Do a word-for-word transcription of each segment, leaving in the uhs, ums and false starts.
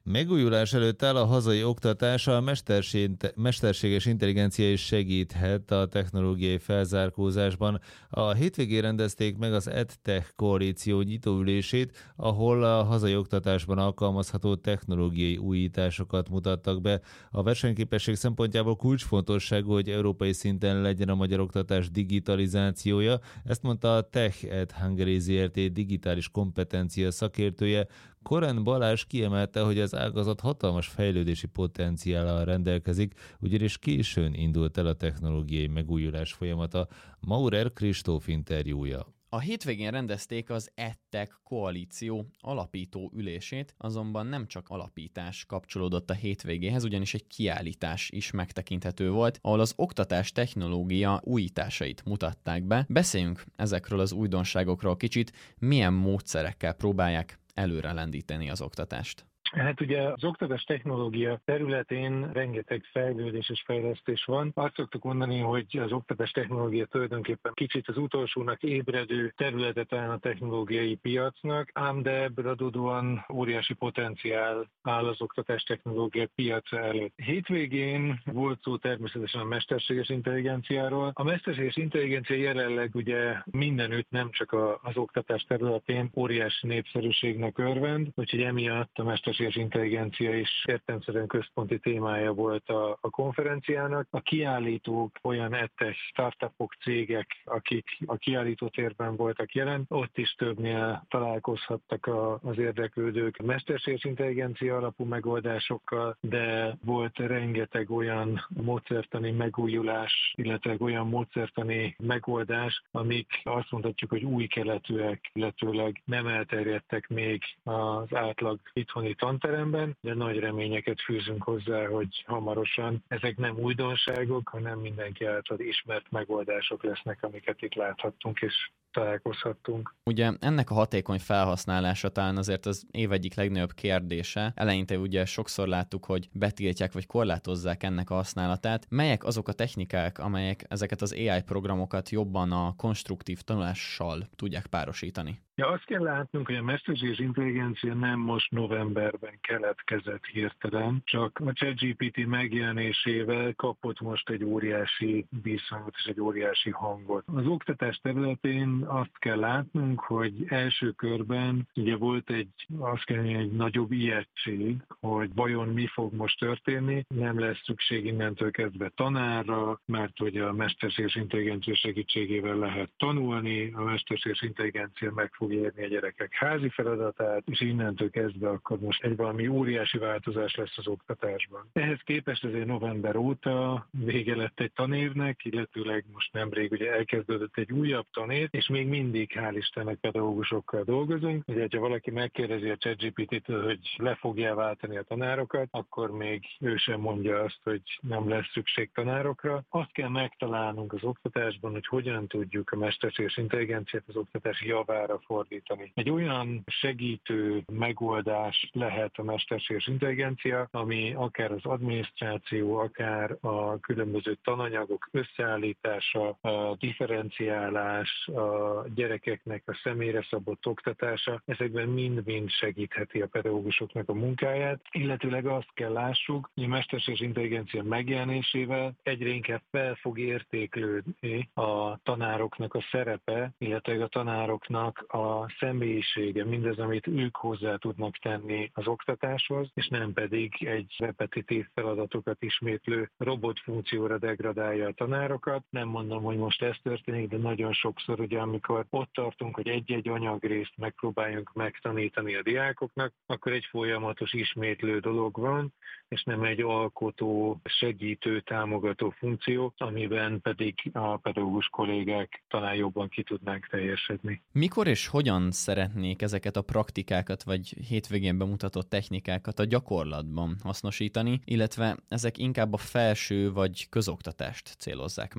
Megújulás előtt áll a hazai oktatás, a mesterséges intelligencia is segíthet a technológiai felzárkózásban. A hétvégén rendezték meg az EdTech koalíció nyitóülését, ahol a hazai oktatásban alkalmazható technológiai újításokat mutattak be. A versenyképesség szempontjából kulcsfontosságú, hogy európai szinten legyen a magyar oktatás digitalizációja. Ezt mondta a TechEd Hungary Zrt. Digitális kompetencia szakértője. Koren Balázs kiemelte, hogy az ágazat hatalmas fejlődési potenciállal rendelkezik, ugyanis későn indult el a technológiai megújulás folyamata. Maurer Kristóf interjúja. A hétvégén rendezték az EdTech koalíció alapító ülését, azonban nem csak alapítás kapcsolódott a hétvégéhez, ugyanis egy kiállítás is megtekinthető volt, ahol az oktatás technológia újításait mutatták be. Beszéljünk ezekről az újdonságokról kicsit, milyen módszerekkel próbálják előre lendíteni az oktatást. Hát ugye az oktatás technológia területén rengeteg fejlődés és fejlesztés van. Azt szoktuk mondani, hogy az oktatás technológia tulajdonképpen kicsit az utolsónak ébredő területet áll a technológiai piacnak, ám de ebből adódóan óriási potenciál áll az oktatás technológia piaca előtt. Hétvégén volt szó természetesen a mesterséges intelligenciáról. A mesterséges intelligencia jelenleg ugye mindenütt, nem csak az oktatás területén óriási népszerűségnek örvend, úgyhogy emiatt a mesterséges intelligencia is értelemszerűen központi témája volt a, a konferenciának. A kiállítók olyan edtech startupok, cégek, akik a kiállító térben voltak jelen, ott is többnél találkozhattak a, az érdeklődők mesterséges intelligencia alapú megoldásokkal, de volt rengeteg olyan módszertani megújulás, illetve olyan módszertani megoldás, amik azt mondhatjuk, hogy új keletűek, illetőleg nem elterjedtek még az átlag itthoni tanteremben, de nagy reményeket fűzünk hozzá, hogy hamarosan ezek nem újdonságok, hanem mindenki által ismert megoldások lesznek, amiket itt láthattunk és találkozhattunk. Ugye ennek a hatékony felhasználása talán azért az év egyik legnagyobb kérdése. Eleinte ugye sokszor láttuk, hogy betiltják vagy korlátozzák ennek a használatát. Melyek azok a technikák, amelyek ezeket az á i programokat jobban a konstruktív tanulással tudják párosítani? Ja, azt kell látnunk, hogy a mesterséges intelligencia nem most novemberben keletkezett hirtelen, csak a ChatGPT megjelenésével kapott most egy óriási visszhangot és egy óriási hangot. Az oktatás területén azt kell látnunk, hogy első körben ugye volt egy, azt kell mondani, egy nagyobb ijegység, hogy vajon mi fog most történni, nem lesz szükség innentől kezdve tanárra, mert hogy a mesterséges intelligencia segítségével lehet tanulni, a mesterséges intelligencia meg fog érni a gyerekek házi feladatát, és innentől kezdve akkor most egy valami óriási változás lesz az oktatásban. Ehhez képest azért november óta vége lett egy tanévnek, illetőleg most nemrég ugye elkezdődött egy újabb tanév, és még mindig hál' Istennek pedagógusokkal dolgozunk. Ugye, ha valaki megkérdezi a ChatGPT-től, hogy le fogja váltani a tanárokat, akkor még ő sem mondja azt, hogy nem lesz szükség tanárokra. Azt kell megtalálnunk az oktatásban, hogy hogyan tudjuk a mesterséges intelligenciát az oktatás javára fordítani. Egy olyan segítő megoldás lehet a mesterséges intelligencia, ami akár az adminisztráció, akár a különböző tananyagok összeállítása, a differenciálás, a gyerekeknek a személyre szabott oktatása, ezekben mind-mind segítheti a pedagógusoknak a munkáját, illetőleg azt kell lássuk, hogy a mesterséges intelligencia megjelenésével egyre inkább fel fog értéklődni a tanároknak a szerepe, illetve a tanároknak a személyisége, mindez, amit ők hozzá tudnak tenni az oktatáshoz, és nem pedig egy repetitív feladatokat ismétlő robotfunkcióra degradálja a tanárokat. Nem mondom, hogy most ez történik, de nagyon sokszor, ugye, amikor ott tartunk, hogy egy-egy anyagrészt megpróbáljunk megtanítani a diákoknak, akkor egy folyamatos ismétlő dolog van, és nem egy alkotó, segítő, támogató funkció, amiben pedig a pedagógus kollégák talán jobban ki tudnánk teljesedni. Mikor és hogyan szeretnék ezeket a praktikákat, vagy hétvégén bemutatott technikákat a gyakorlatban hasznosítani, illetve ezek inkább a felső vagy közoktatást célozzák meg?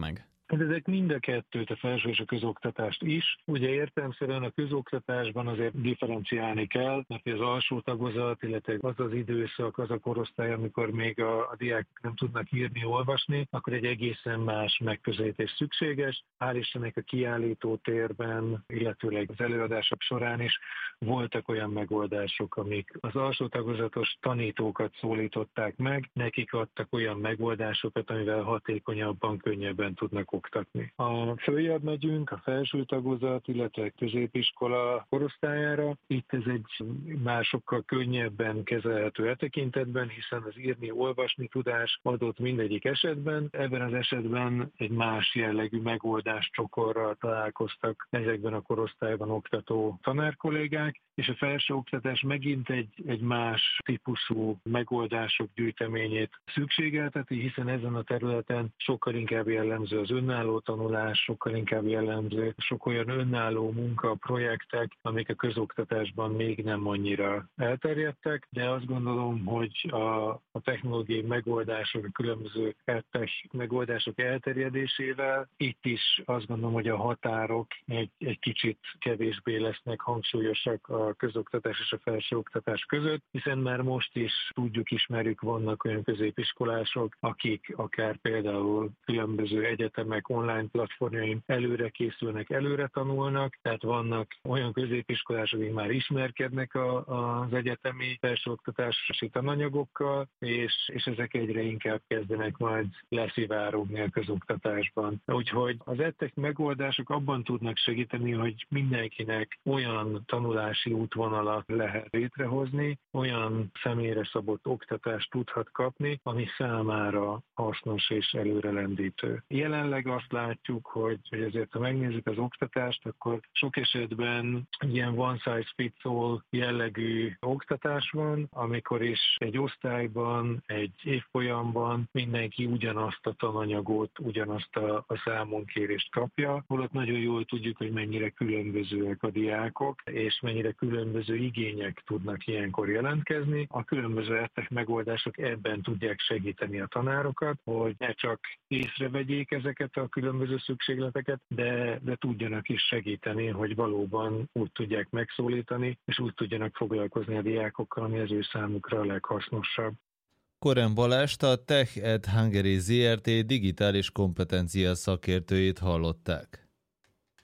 Hát ezek mind a kettőt, a felső és a közoktatást is. Ugye értelemszerűen a közoktatásban azért differenciálni kell, mert az alsó tagozat, illetve az az időszak, az a korosztály, amikor még a, a diákok nem tudnak írni, olvasni, akkor egy egészen más megközelítés szükséges. Hál' Istennek a kiállító térben, illetőleg az előadások során is voltak olyan megoldások, amik az alsó tagozatos tanítókat szólították meg, nekik adtak olyan megoldásokat, amivel hatékonyabban, könnyebben tudnak oktatni. Ha följebb megyünk a felső tagozat, illetve középiskola korosztályára, itt ez egy már sokkal könnyebben kezelhető e tekintetben, hiszen az írni, olvasni tudás adott mindegyik esetben. Ebben az esetben egy más jellegű megoldás csokorral találkoztak ezekben a korosztályban oktató tanárkollégák, és a felsőoktatás megint egy, egy más típusú megoldások gyűjteményét szükségelteti, hiszen ezen a területen sokkal inkább jellemző az önálló tanulás, sokkal inkább jellemző sok olyan önálló munka, projektek, amik a közoktatásban még nem annyira elterjedtek, de azt gondolom, hogy a, a technológiai megoldások, a különböző edtech megoldások elterjedésével itt is azt gondolom, hogy a határok egy, egy kicsit kevésbé lesznek hangsúlyosak a közoktatás és a felsőoktatás között, hiszen már most is tudjuk, ismerjük, vannak olyan középiskolások, akik akár például különböző egyetemek online platformjain előre készülnek, előre tanulnak, tehát vannak olyan középiskolások, akik már ismerkednek a, az egyetemi felsőoktatási tananyagokkal, és, és ezek egyre inkább kezdenek majd leszivárogni a közoktatásban. Úgyhogy az edtech megoldások abban tudnak segíteni, hogy mindenkinek olyan tanulási útvonalat lehet létrehozni, olyan személyre szabott oktatást tudhat kapni, ami számára hasznos és előrelendítő. Jelenleg azt látjuk, hogy, hogy ezért ha megnézzük az oktatást, akkor sok esetben ilyen one size fits all jellegű oktatás van, amikor is egy osztályban, egy évfolyamban mindenki ugyanazt a tananyagot, ugyanazt a, a számonkérést kapja, holott nagyon jól tudjuk, hogy mennyire különbözőek a diákok, és mennyire különböző igények tudnak ilyenkor jelentkezni. A különböző edtech megoldások ebben tudják segíteni a tanárokat, hogy ne csak észrevegyék ezeket a különböző szükségleteket, de, de tudjanak is segíteni, hogy valóban úgy tudják megszólítani, és úgy tudjanak foglalkozni a diákokkal, ami az ő számukra a leghasznosabb. Koren Balást, a Tech Ed Hungary zé er té digitális kompetencia szakértőjét hallották.